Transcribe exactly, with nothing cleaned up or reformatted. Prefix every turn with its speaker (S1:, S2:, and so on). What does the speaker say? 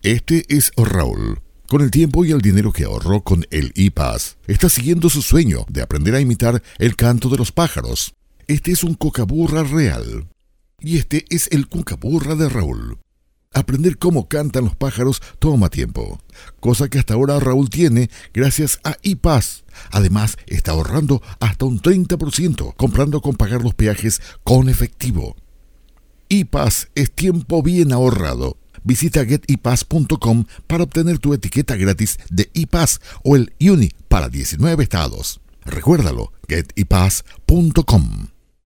S1: Este es Raúl. Con el tiempo y el dinero que ahorró con el iPass, está siguiendo su sueño de aprender a imitar el canto de los pájaros. Este es un cucaburra real. Y este es el cucaburra de Raúl. Aprender cómo cantan los pájaros toma tiempo, cosa que hasta ahora Raúl tiene gracias a iPass. Además, está ahorrando hasta un treinta por ciento comprando con pagar los peajes con efectivo. iPass es tiempo bien ahorrado. Visita get i pass punto com para obtener tu etiqueta gratis de iPass o el Uni para diecinueve estados. Recuérdalo, get i pass punto com.